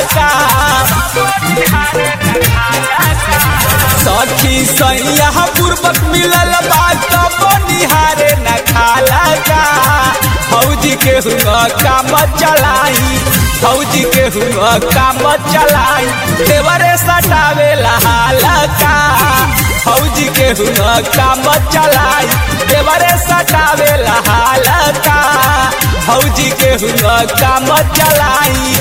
का सखी सैया पूर्वक मिलल बात निहारे न खाला का फौजी के हुआ काम चलाई फौजी के हुआ काम चलाई देवरे सटावे हाल का फौजी के हुआ काम चलाई देवरे सटावे हाल का फौजी के हुआ काम चलाई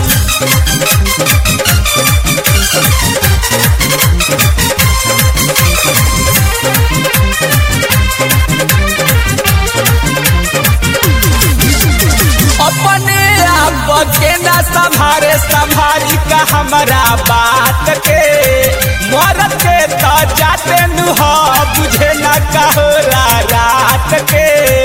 अपने आप के न संभारे संभारी का हमारा बात के मरद के तो जाते नुहा बुझे न कहोला रात के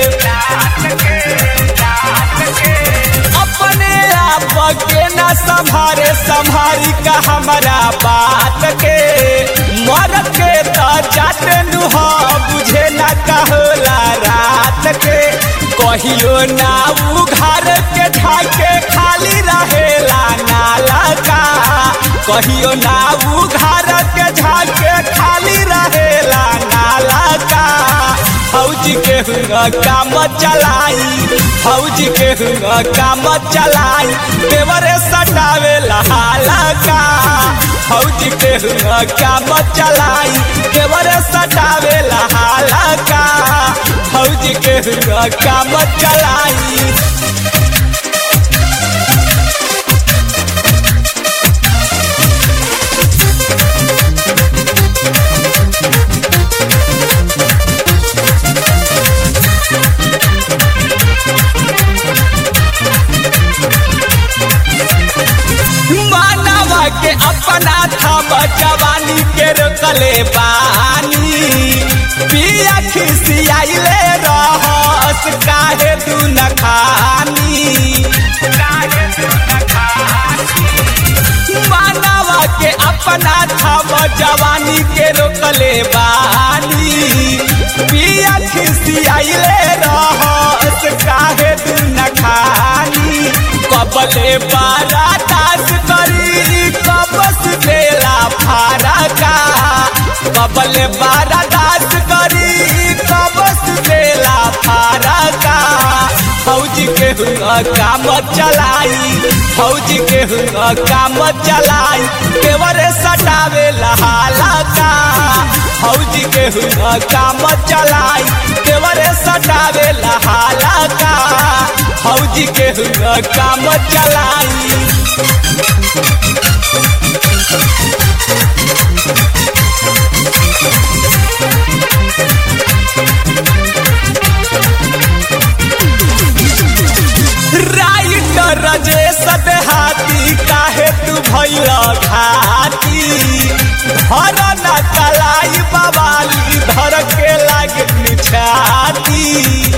अपने आप के न संभारे संभारी का हमारा बात के मरद के तो जाते नुहा बुझे न कहोला रात के कहियो ना उघार के ढाके खाली रहेला नाला का कहियो ना उघार के ढाके खाली रहेला नाला का फौजी के हुआ काम चलाई फौजी के हुआ काम चलाई देवरे सटावे हाल का फौजी के हुआ काम चलाई देवरे सटावे हाल का फौजी के हुआ काम चलाई मानवा के अपना थम जवानी के रोकले बानी पिया खिसियाइले रहस काहे तू न खानी मानवा के अपना थम जवानी के रोकले बानी पिया खिसियाइले रहस काहे तू न खानी कबले बारा दास करी कबस देला फारा का कबले बारा दास करी कबस देला फारा का फौजी के हुआ काम चलाई फौजी के हुआ काम चलाई देवरे सटावे हाल का फौजी के हुआ काम चलाई देवरे सटावे हाल का फौजी के हुआ काम चलाई राइटर राजेश देहाती काहे तू भइल घाती धर न कलाई बवाली धर के लागे छाती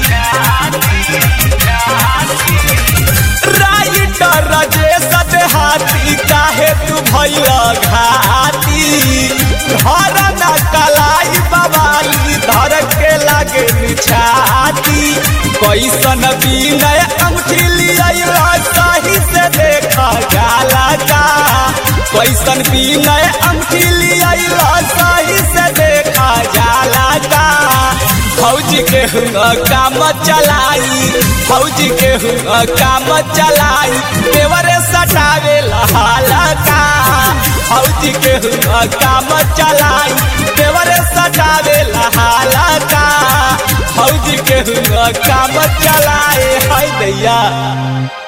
राइटर राजेश देहाती काहे तू भइल घाती धर न कलाई बवाली धर के लागे छाती कैसन विनय अंगूठी लिया सही से देखा जाला का कैसन विनय अंगूठी लिया सही से देखा जाला का फौजी के हुआ काम चलाई फौजी के हुआ काम चलाई देवरे सटावे हाल का फौजी के हुआ काम चलाई देवरे सटावे हाल का फौजी के हुआ काम चलाए हाय दैया।